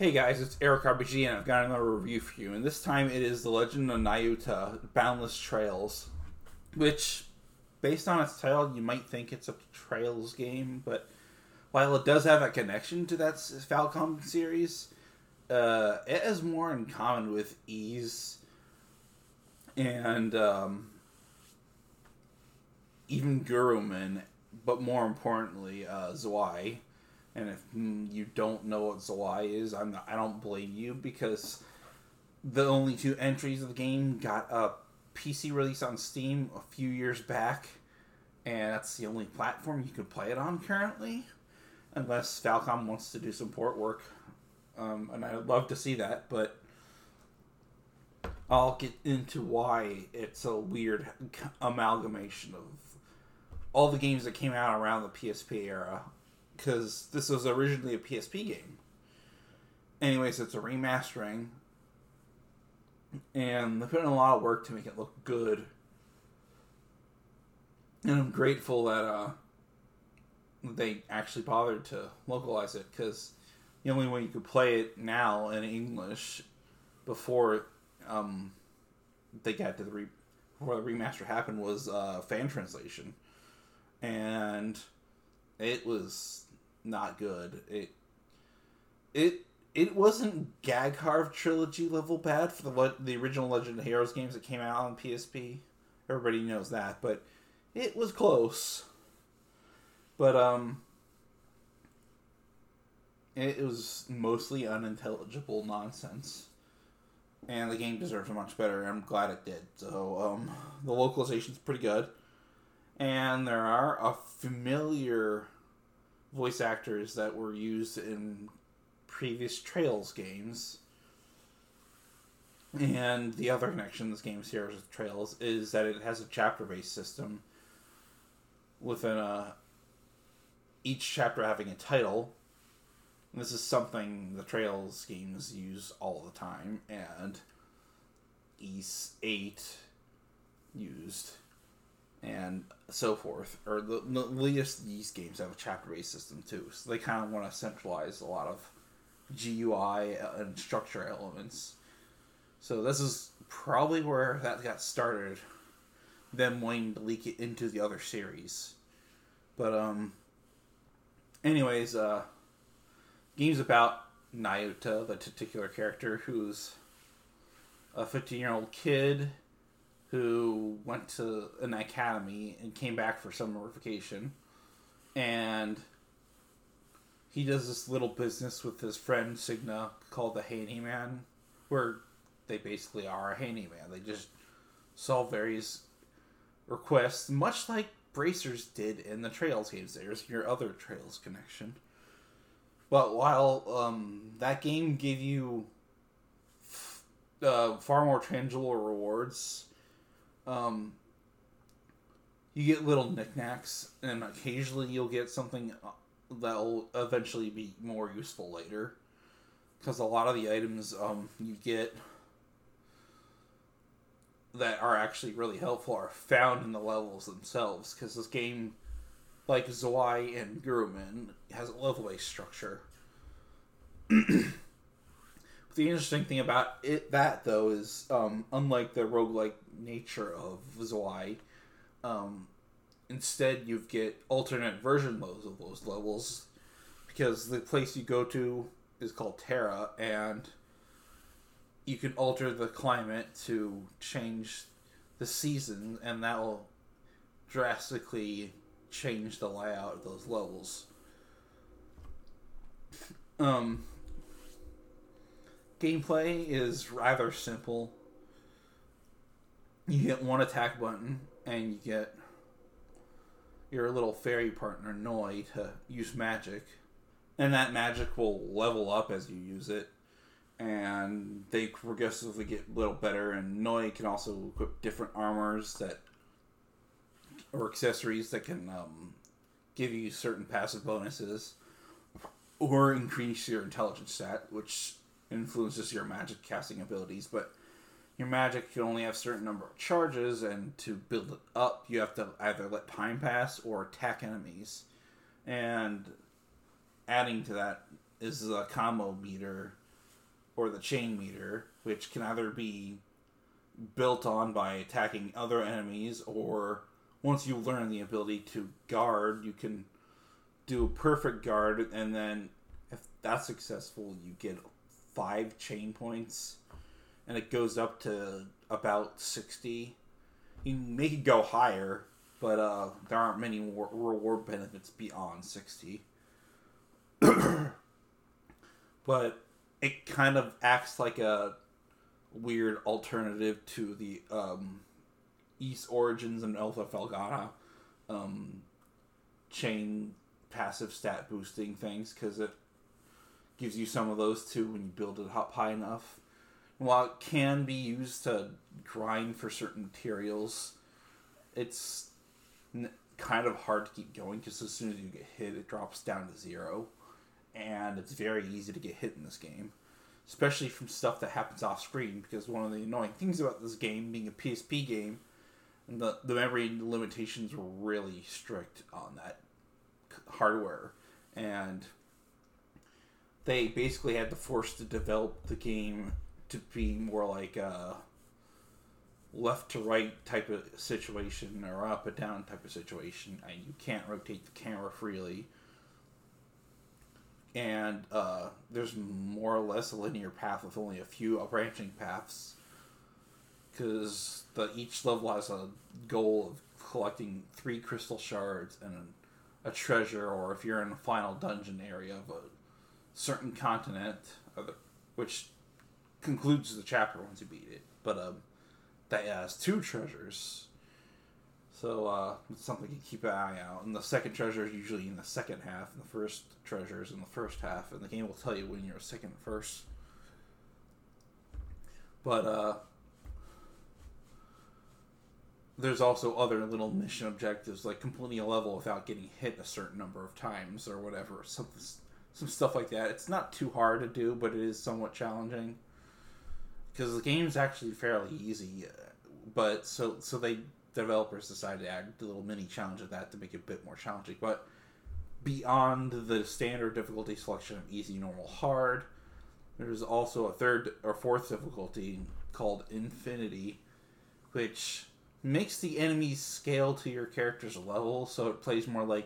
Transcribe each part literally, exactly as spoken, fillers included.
Hey guys, it's Eric R B G and I've got another review for you. And this time it is The Legend of Nayuta Boundless Trails, which, based on its title, you might think it's a Trails game, but while it does have a connection to that Falcom series, uh, it has more in common with Ys and um, even Guruman, but more importantly, uh, Zwei. And if you don't know what Zwei is, I'm not, I don't blame you, because the only two entries of the game got a P C release on Steam a few years back, and that's the only platform you can play it on currently, unless Falcom wants to do some port work, um, and I'd love to see that, but I'll get into why it's a weird amalgamation of all the games that came out around the P S P era. Because this was originally a P S P game. Anyways, it's a remastering. And they put in a lot of work to make it look good. And I'm grateful that uh, they actually bothered to localize it. Because the only way you could play it now in English before um, they got to the re- before the remaster happened was uh, fan translation. And it was not good. It it it wasn't Gag Carve trilogy level bad for the the original Legend of Heroes games that came out on P S P. Everybody knows that, but it was close. But um, it was mostly unintelligible nonsense, and the game deserves much better. I'm glad it did. So um, the localization's pretty good, and there are a familiar voice actors that were used in previous Trails games. And the other connection this game shares with Trails is that it has a chapter-based system within a, each chapter having a title. And this is something the Trails games use all the time, and Ys eight used, and so forth. Or the, the latest these games have a chapter-based system too, so they kind of want to centralize a lot of G U I and structure elements. So this is probably where that got started, them wanting to leak it into the other series. But um, anyways, uh, game's about Nayuta, the titular character, who's a fifteen-year-old kid who went to an academy and came back for summer vacation. And he does this little business with his friend Signa called the Handyman, where they basically are a handyman. They just solve various requests, much like Bracers did in the Trails games. There's your other Trails connection. But while um, that game gave you uh, far more tangible rewards, Um, you get little knickknacks, and occasionally you'll get something that'll eventually be more useful later. Because a lot of the items um, you get that are actually really helpful are found in the levels themselves. Because this game, like Zwei and Guruman, has a level-based structure. The interesting thing about it, that, though, is um, unlike the roguelike nature of Zwei, um, instead you get alternate version modes of those levels, because the place you go to is called Terra, and you can alter the climate to change the season, and that will drastically change the layout of those levels. Um... Gameplay is rather simple. You get one attack button, and you get your little fairy partner, Noi, to use magic. And that magic will level up as you use it. And they progressively get a little better, and Noi can also equip different armors that, or accessories that can um, give you certain passive bonuses, or increase your intelligence stat, which influences your magic casting abilities. But your magic can only have a certain number of charges, and to build it up, you have to either let time pass or attack enemies. And adding to that is a combo meter or the chain meter, which can either be built on by attacking other enemies, or once you learn the ability to guard, you can do a perfect guard, and then if that's successful, you get five chain points, and it goes up to about sixty. You can make it go higher, but uh, there aren't many war- reward benefits beyond sixty. But it kind of acts like a weird alternative to the um, Ys Origins and Alpha Felghana um, chain passive stat boosting things, because it gives you some of those too when you build it up high enough. And while it can be used to grind for certain materials, it's n- kind of hard to keep going, because as soon as you get hit, it drops down to zero. And it's very easy to get hit in this game, especially from stuff that happens off screen, because one of the annoying things about this game being a P S P game, and the, the memory limitations were really strict on that hardware, and they basically had to force to develop the game to be more like a left to right type of situation, or up and down type of situation, and you can't rotate the camera freely. And uh, there's more or less a linear path with only a few branching paths, because the each level has a goal of collecting three crystal shards and a, a treasure, or if you're in a final dungeon area of a certain continent, which concludes the chapter once you beat it. But um, that has two treasures. So, uh, it's something to keep an eye out. And the second treasure is usually in the second half, and the first treasure is in the first half, and the game will tell you when you're second and first. But, uh, there's also other little mission objectives, like completing a level without getting hit a certain number of times, or whatever. Some, some stuff like that. It's not too hard to do, but it is somewhat challenging, because the game's actually fairly easy, but so, so they... developers decided to add a little mini challenge of that to make it a bit more challenging. But beyond the standard difficulty selection of easy, normal, hard, there's also a third or fourth difficulty called Infinity, which makes the enemies scale to your character's level, so it plays more like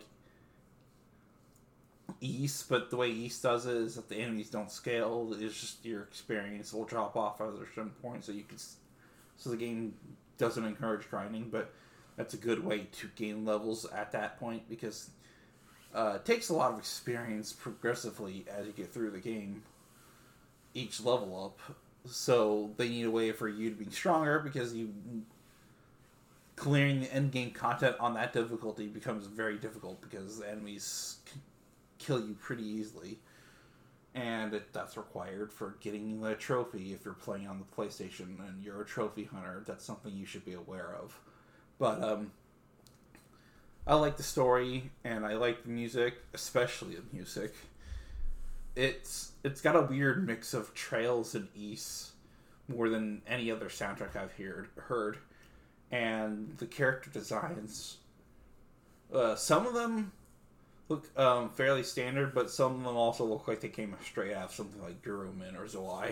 Ys, but the way Ys does it is that the enemies don't scale. It's just your experience will drop off at a certain point, so you can, so the game doesn't encourage grinding, but that's a good way to gain levels at that point, because uh, it takes a lot of experience progressively as you get through the game, each level up. So they need a way for you to be stronger, because you clearing the end game content on that difficulty becomes very difficult, because the enemies can kill you pretty easily. And it, that's required for getting the trophy if you're playing on the PlayStation and you're a trophy hunter. That's something you should be aware of. But um, I like the story, and I like the music, especially the music. It's it's got a weird mix of Trails and Ys, more than any other soundtrack I've heard. heard. And the character designs, uh, some of them look um, fairly standard, but some of them also look like they came straight out of something like Gurumin or Zoai.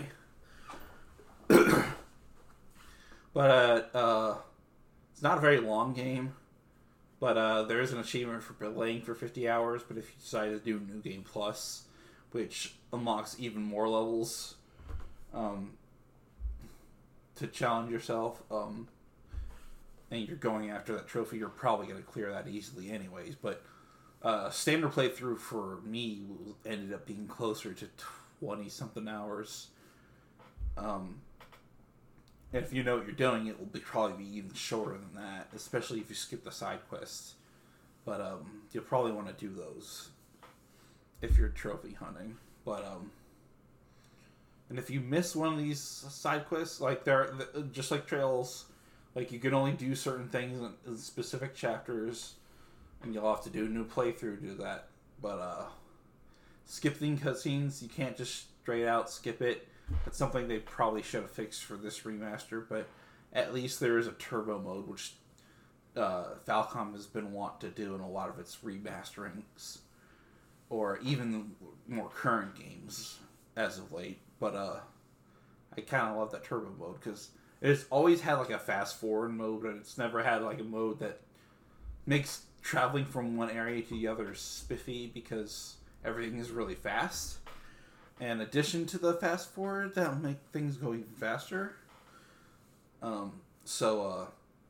But uh, uh, it's not a very long game, but uh, there is an achievement for playing for fifty hours, but if you decide to do New Game Plus, which unlocks even more levels um, to challenge yourself, um, and you're going after that trophy, you're probably going to clear that easily anyways, but Uh, standard playthrough for me ended up being closer to twenty-something hours. Um, and if you know what you're doing, it will be probably be even shorter than that, especially if you skip the side quests. But um, you'll probably want to do those if you're trophy hunting. But um, and if you miss one of these side quests, like they're just like Trails, like you can only do certain things in, in specific chapters. And you'll have to do a new playthrough to do that. But, uh, skipping cutscenes, you can't just straight out skip it. That's something they probably should have fixed for this remaster, but at least there is a turbo mode, which, uh, Falcom has been wont to do in a lot of its remasterings. Or even more current games, as of late. But, uh, I kind of love that turbo mode because it's always had like a fast forward mode, but it's never had like a mode that makes traveling from one area to the other spiffy because everything is really fast. In addition to the fast forward, that'll make things go even faster. Um, so, uh,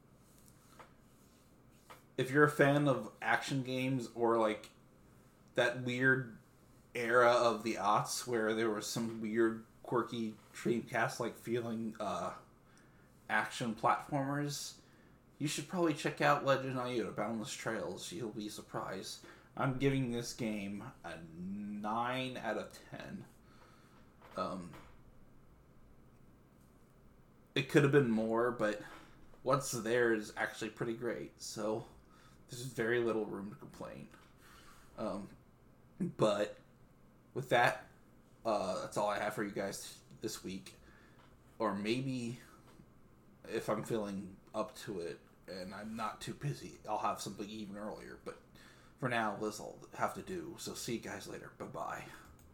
if you're a fan of action games or like that weird era of the aughts where there was some weird, quirky Dreamcast-like feeling uh, action platformers, you should probably check out Legend of Iota Boundless Trails. You'll be surprised. I'm giving this game a nine out of ten. Um, it could have been more, but what's there is actually pretty great. So there's very little room to complain. Um, but with that, uh, that's all I have for you guys this week. Or maybe if I'm feeling up to it and I'm not too busy, I'll have something even earlier. But for now, this will have to do. So see you guys later. Bye-bye.